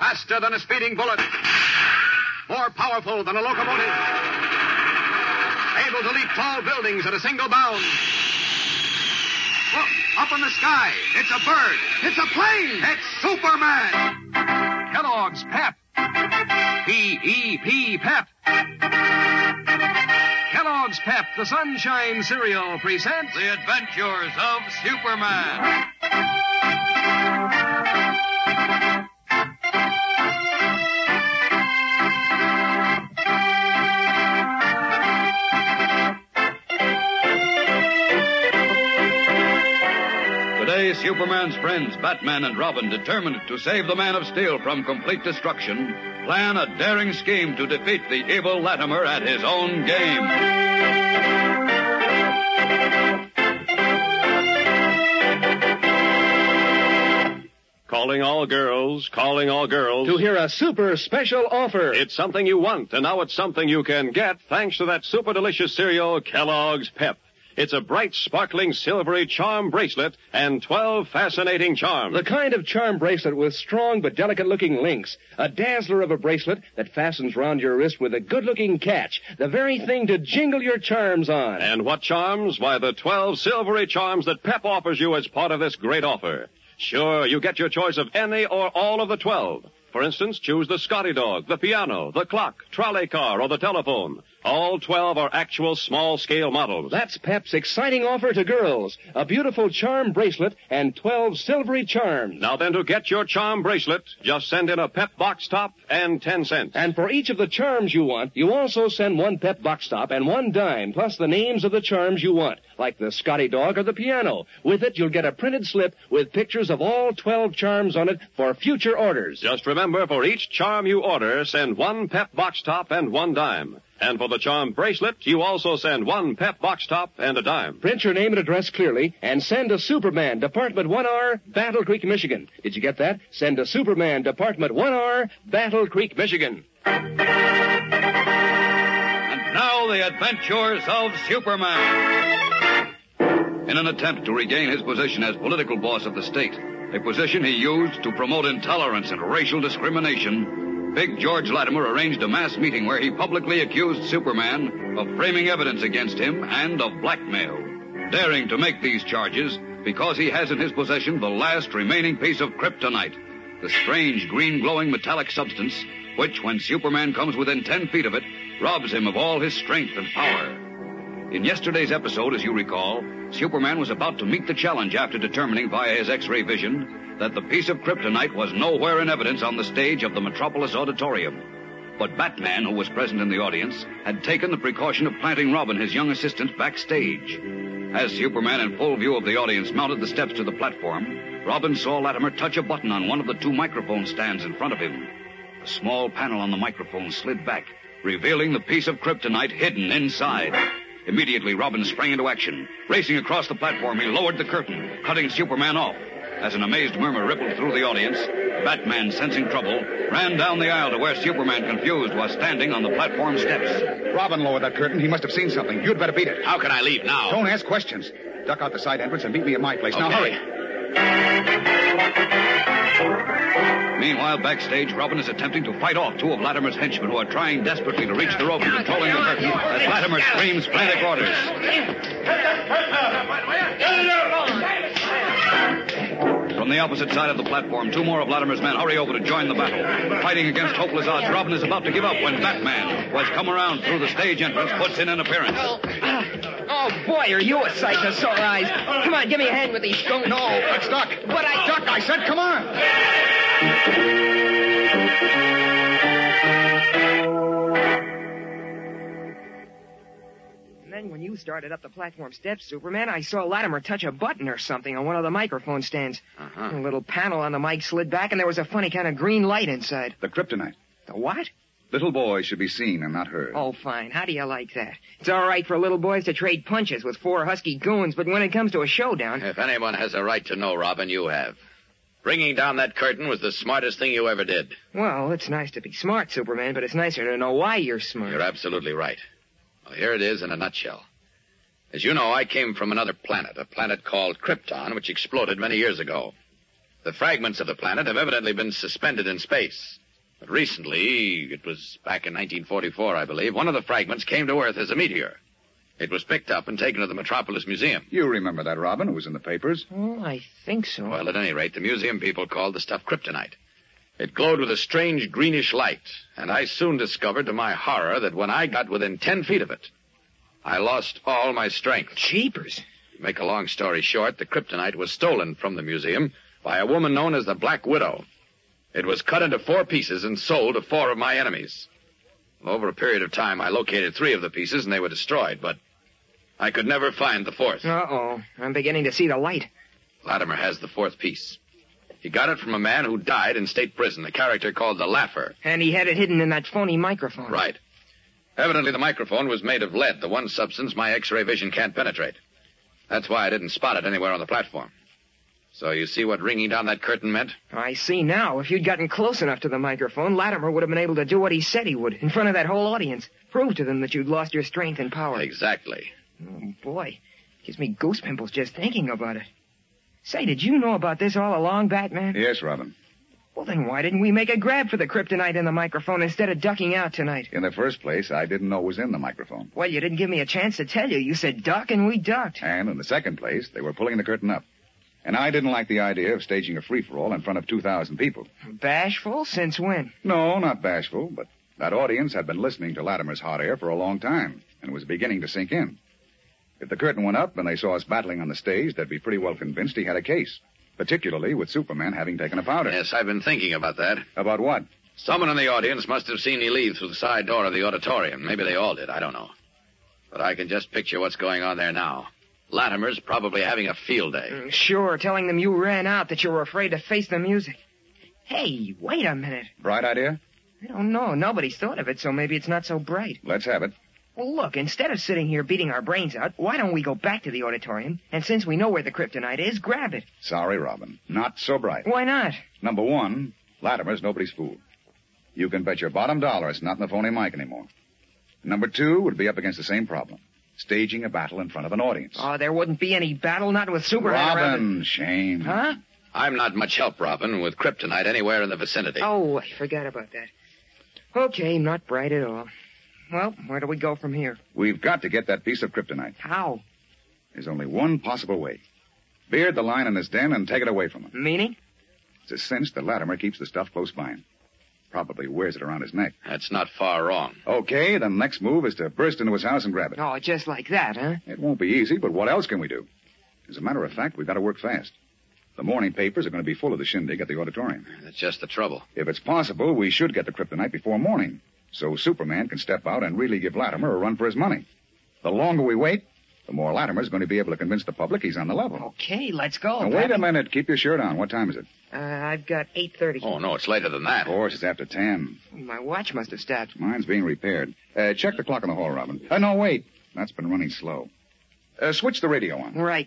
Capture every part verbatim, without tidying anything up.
Faster than a speeding bullet. More powerful than a locomotive. Able to leap tall buildings at a single bound. Look, up in the sky. It's a bird. It's a plane. It's Superman. Kellogg's Pep. P E P, Pep. Kellogg's Pep, the Sunshine Cereal, presents The Adventures of Superman. Today, Superman's friends, Batman and Robin, determined to save the Man of Steel from complete destruction, plan a daring scheme to defeat the evil Latimer at his own game. Calling all girls, calling all girls. To hear a super special offer. It's something you want, and now it's something you can get thanks to that super delicious cereal, Kellogg's Pep. It's a bright, sparkling, silvery charm bracelet and twelve fascinating charms. The kind of charm bracelet with strong but delicate-looking links. A dazzler of a bracelet that fastens round your wrist with a good-looking catch. The very thing to jingle your charms on. And what charms? Why, the twelve silvery charms that Pep offers you as part of this great offer. Sure, you get your choice of any or all of the twelve. For instance, choose the Scotty dog, the piano, the clock, trolley car, or the telephone. All twelve are actual small-scale models. That's Pep's exciting offer to girls. A beautiful charm bracelet and twelve silvery charms. Now then, to get your charm bracelet, just send in a Pep box top and ten cents. And for each of the charms you want, you also send one Pep box top and one dime, plus the names of the charms you want, like the Scotty dog or the piano. With it, you'll get a printed slip with pictures of all twelve charms on it for future orders. Just remember, for each charm you order, send one Pep box top and one dime. And for the charm bracelet, you also send one Pep box top and a dime. Print your name and address clearly and send to Superman, Department one R, Battle Creek, Michigan. Did you get that? Send to Superman, Department one R, Battle Creek, Michigan. And now, the adventures of Superman. In an attempt to regain his position as political boss of the state, a position he used to promote intolerance and racial discrimination, Big George Latimer arranged a mass meeting where he publicly accused Superman of framing evidence against him and of blackmail, daring to make these charges because he has in his possession the last remaining piece of kryptonite, the strange green glowing metallic substance which, when Superman comes within ten feet of it, robs him of all his strength and power. In yesterday's episode, as you recall, Superman was about to meet the challenge after determining via his X-ray vision that the piece of kryptonite was nowhere in evidence on the stage of the Metropolis Auditorium. But Batman, who was present in the audience, had taken the precaution of planting Robin, his young assistant, backstage. As Superman, in full view of the audience, mounted the steps to the platform, Robin saw Latimer touch a button on one of the two microphone stands in front of him. A small panel on the microphone slid back, revealing the piece of kryptonite hidden inside. Immediately, Robin sprang into action. Racing across the platform, he lowered the curtain, cutting Superman off. As an amazed murmur rippled through the audience, Batman, sensing trouble, ran down the aisle to where Superman, confused, was standing on the platform steps. Robin lowered that curtain. He must have seen something. You'd better beat it. How can I leave now? Don't ask questions. Duck out the side entrance and meet me at my place. Okay. Now, hurry. Meanwhile, backstage, Robin is attempting to fight off two of Latimer's henchmen who are trying desperately to reach the rope controlling the curtain as Latimer screams frantic orders. From the opposite side of the platform, two more of Latimer's men hurry over to join the battle. Fighting against hopeless odds, Robin is about to give up when Batman, who has come around through the stage entrance, puts in an appearance. Oh, boy, are you a sight to sore eyes. Come on, give me a hand with these stones. No, let's duck. But I... Duck, I said, come on. And then when you started up the platform steps, Superman, I saw Latimer touch a button or something on one of the microphone stands. Uh-huh. A little panel on the mic slid back, and there was a funny kind of green light inside. The kryptonite. The what? Little boys should be seen and not heard. Oh, fine. How do you like that? It's all right for little boys to trade punches with four husky goons, but when it comes to a showdown... If anyone has a right to know, Robin, you have. Bringing down that curtain was the smartest thing you ever did. Well, it's nice to be smart, Superman, but it's nicer to know why you're smart. You're absolutely right. Well, here it is in a nutshell. As you know, I came from another planet, a planet called Krypton, which exploded many years ago. The fragments of the planet have evidently been suspended in space. But recently, it was back in nineteen forty-four, I believe, one of the fragments came to Earth as a meteor. It was picked up and taken to the Metropolis Museum. You remember that, Robin. It was in the papers. Oh, I think so. Well, at any rate, the museum people called the stuff kryptonite. It glowed with a strange greenish light, and I soon discovered to my horror that when I got within ten feet of it, I lost all my strength. Jeepers. To make a long story short, the kryptonite was stolen from the museum by a woman known as the Black Widow. It was cut into four pieces and sold to four of my enemies. Over a period of time, I located three of the pieces, and they were destroyed, but I could never find the fourth. Uh-oh. I'm beginning to see the light. Latimer has the fourth piece. He got it from a man who died in state prison, a character called the Laugher. And he had it hidden in that phony microphone. Right. Evidently, the microphone was made of lead, the one substance my X-ray vision can't penetrate. That's why I didn't spot it anywhere on the platform. So you see what ringing down that curtain meant? I see now. If you'd gotten close enough to the microphone, Latimer would have been able to do what he said he would in front of that whole audience. Prove to them that you'd lost your strength and power. Exactly. Oh, boy. Gives me goose pimples just thinking about it. Say, did you know about this all along, Batman? Yes, Robin. Well, then why didn't we make a grab for the kryptonite in the microphone instead of ducking out tonight? In the first place, I didn't know it was in the microphone. Well, you didn't give me a chance to tell you. You said duck, and we ducked. And in the second place, they were pulling the curtain up. And I didn't like the idea of staging a free-for-all in front of two thousand people. Bashful? Since when? No, not bashful, but that audience had been listening to Latimer's hot air for a long time, and was beginning to sink in. If the curtain went up and they saw us battling on the stage, they'd be pretty well convinced he had a case, particularly with Superman having taken a powder. Yes, I've been thinking about that. About what? Someone in the audience must have seen me leave through the side door of the auditorium. Maybe they all did, I don't know. But I can just picture what's going on there now. Latimer's probably having a field day. Mm, sure, telling them you ran out, that you were afraid to face the music. Hey, wait a minute. Bright idea? I don't know. Nobody's thought of it, so maybe it's not so bright. Let's have it. Well, look, instead of sitting here beating our brains out, why don't we go back to the auditorium, and since we know where the kryptonite is, grab it? Sorry, Robin. Not so bright. Why not? Number one, Latimer's nobody's fool. You can bet your bottom dollar it's not in the phony mic anymore. Number two would be up against the same problem. Staging a battle in front of an audience. Oh, there wouldn't be any battle, not with Superman around Robin, it. shame. Huh? I'm not much help, Robin, with kryptonite anywhere in the vicinity. Oh, I forgot about that. Okay, not bright at all. Well, where do we go from here? We've got to get that piece of kryptonite. How? There's only one possible way. Beard the line in his den and take it away from him. Meaning? It's a cinch that Latimer keeps the stuff close by him. Probably wears it around his neck. That's not far wrong. Okay, the next move is to burst into his house and grab it. Oh, just like that, huh? It won't be easy, but what else can we do? As a matter of fact, we've got to work fast. The morning papers are going to be full of the shindig at the auditorium. That's just the trouble. If it's possible, we should get the kryptonite before morning, so Superman can step out and really give Latimer a run for his money. The longer we wait, the more Latimer's going to be able to convince the public he's on the level. Okay, let's go. Now, wait a minute. Keep your shirt on. What time is it? Uh, I've got eight thirty. Oh, no, it's later than that. Of course, it's after ten. My watch must have stopped. Mine's being repaired. Uh, check the clock in the hall, Robin. Uh, no, wait. That's been running slow. Uh, switch the radio on. Right.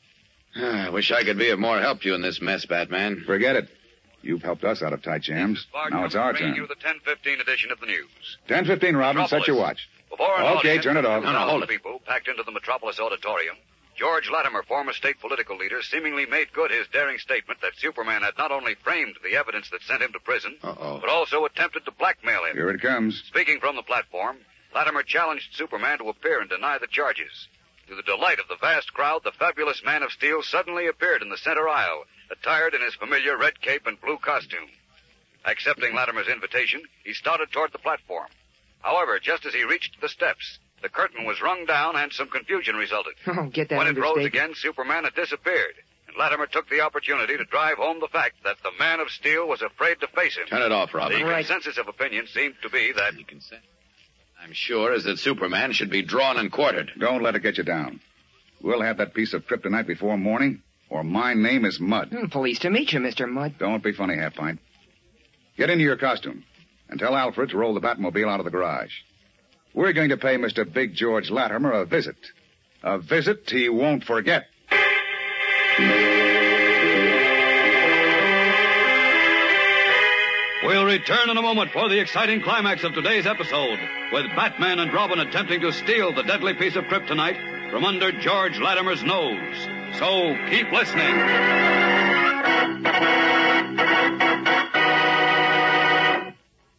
I wish I could be of more help to you in this mess, Batman. Forget it. You've helped us out of tight jams. Now it's our bringing turn. you the ten fifteen edition of the news. ten fifteen, Robin. Set your watch. Before an Okay, audience turn it of off. No, no, hold it. people packed into the Metropolis Auditorium, George Latimer, former state political leader, seemingly made good his daring statement that Superman had not only framed the evidence that sent him to prison, Uh-oh. but also attempted to blackmail him. Here it comes. Speaking from the platform, Latimer challenged Superman to appear and deny the charges. To the delight of the vast crowd, the fabulous Man of Steel suddenly appeared in the center aisle, attired in his familiar red cape and blue costume. Accepting Latimer's invitation, he started toward the platform. However, just as he reached the steps, the curtain was rung down and some confusion resulted. Oh, get that When it rose understatement. again, Superman had disappeared, and Latimer took the opportunity to drive home the fact that the Man of Steel was afraid to face him. Turn it off, Robin. The Right. consensus of opinion seemed to be that You can say. I'm sure is that Superman should be drawn and quartered. Don't let it get you down. We'll have that piece of kryptonite before morning, or my name is Mud. Hmm, pleased to meet you, Mister Mudd. Don't be funny, Half-Pint. Get into your costume and tell Alfred to roll the Batmobile out of the garage. We're going to pay Mister Big George Latimer a visit. A visit he won't forget. We'll return in a moment for the exciting climax of today's episode, with Batman and Robin attempting to steal the deadly piece of kryptonite from under George Latimer's nose. So keep listening.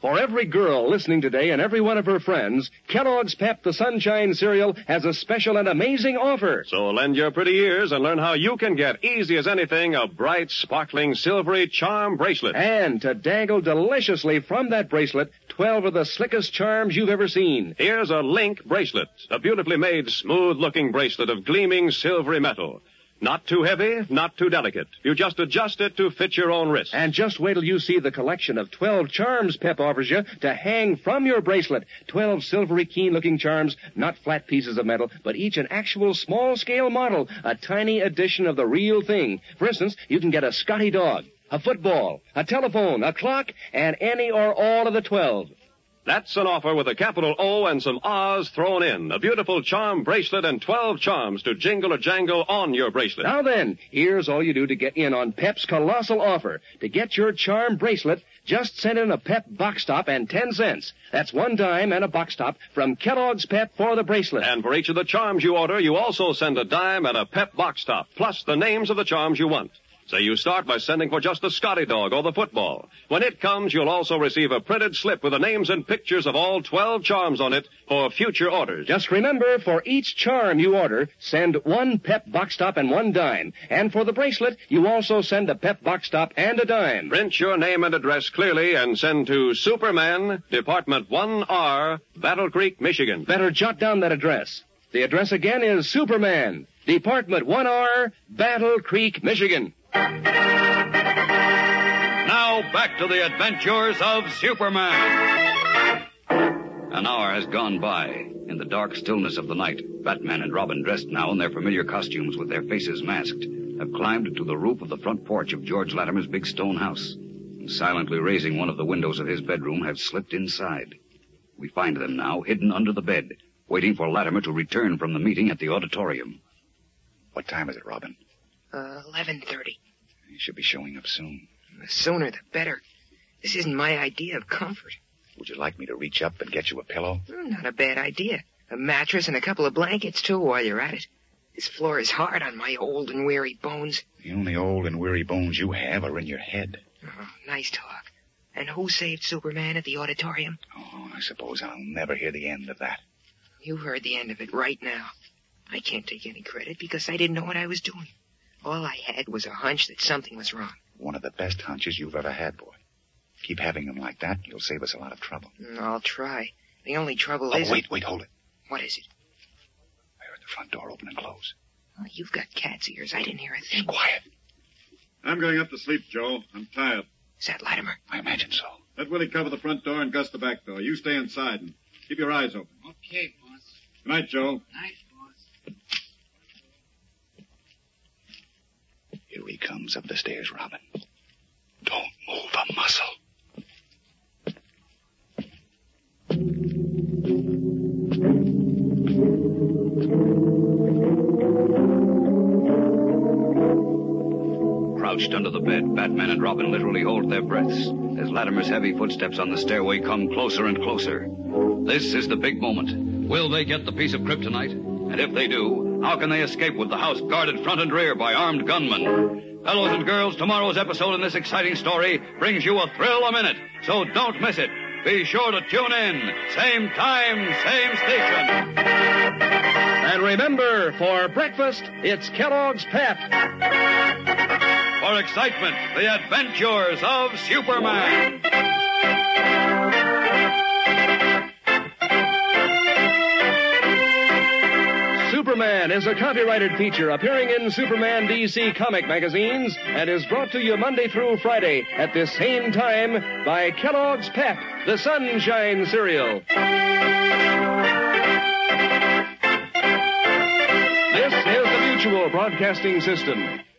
For every girl listening today and every one of her friends, Kellogg's Pep the Sunshine cereal has a special and amazing offer. So lend your pretty ears and learn how you can get, easy as anything, a bright, sparkling, silvery charm bracelet. And to dangle deliciously from that bracelet, twelve of the slickest charms you've ever seen. Here's a Link bracelet, a beautifully made, smooth-looking bracelet of gleaming silvery metal. Not too heavy, not too delicate. You just adjust it to fit your own wrist. And just wait till you see the collection of twelve charms Pep offers you to hang from your bracelet. Twelve silvery, keen-looking charms, not flat pieces of metal, but each an actual small-scale model, a tiny edition of the real thing. For instance, you can get a Scotty dog, a football, a telephone, a clock, and any or all of the twelve. That's an offer with a capital O and some R's thrown in. A beautiful charm bracelet and twelve charms to jingle or jangle on your bracelet. Now then, here's all you do to get in on Pep's colossal offer. To get your charm bracelet, just send in a Pep box top and ten cents. That's one dime and a box top from Kellogg's Pep for the bracelet. And for each of the charms you order, you also send a dime and a Pep box top, plus the names of the charms you want. So you start by sending for just the Scotty dog or the football. When it comes, you'll also receive a printed slip with the names and pictures of all twelve charms on it for future orders. Just remember, for each charm you order, send one Pep box top and one dime. And for the bracelet, you also send a Pep box top and a dime. Print your name and address clearly and send to Superman, Department one R, Battle Creek, Michigan. Better jot down that address. The address again is Superman, Department one R, Battle Creek, Michigan. Now back to the adventures of Superman. An hour has gone by. In the dark stillness of the night, Batman and Robin, dressed now in their familiar costumes with their faces masked, have climbed to the roof of the front porch of George Latimer's big stone house, and silently raising one of the windows of his bedroom, have slipped inside. We find them now hidden under the bed, waiting for Latimer to return from the meeting at the auditorium. What time is it, Robin? Uh, eleven thirty. He should be showing up soon. The sooner the better. This isn't my idea of comfort. Would you like me to reach up and get you a pillow? Mm, Not a bad idea. A mattress and a couple of blankets, too, while you're at it. This floor is hard on my old and weary bones. The only old and weary bones you have are in your head. Oh, nice talk. And who saved Superman at the auditorium? Oh, I suppose I'll never hear the end of that. You heard the end of it right now. I can't take any credit because I didn't know what I was doing. All I had was a hunch that something was wrong. One of the best hunches you've ever had, boy. Keep having them like that. You'll save us a lot of trouble. Mm, I'll try. The only trouble Oh, is... wait, wait, hold it. What is it? I heard the front door open and close. Oh, you've got cat's ears. I didn't hear a thing. Quiet. I'm going up to sleep, Joe. I'm tired. Is that Latimer? I imagine so. Let Willie cover the front door and Gus the back door. You stay inside and keep your eyes open. Okay, boss. Good night, Joe. Night, boss. Here he comes up the stairs, Robin. Don't move a muscle. Crouched under the bed, Batman and Robin literally hold their breaths as Latimer's heavy footsteps on the stairway come closer and closer. This is the big moment. Will they get the piece of kryptonite? And if they do, how can they escape with the house guarded front and rear by armed gunmen? Fellows and girls, tomorrow's episode in this exciting story brings you a thrill a minute, so don't miss it. Be sure to tune in. Same time, same station. And remember, for breakfast, it's Kellogg's Pep. For excitement, the adventures of Superman. Superman is a copyrighted feature appearing in Superman D C comic magazines and is brought to you Monday through Friday at this same time by Kellogg's Pep, the Sunshine Cereal. This is the Mutual Broadcasting System.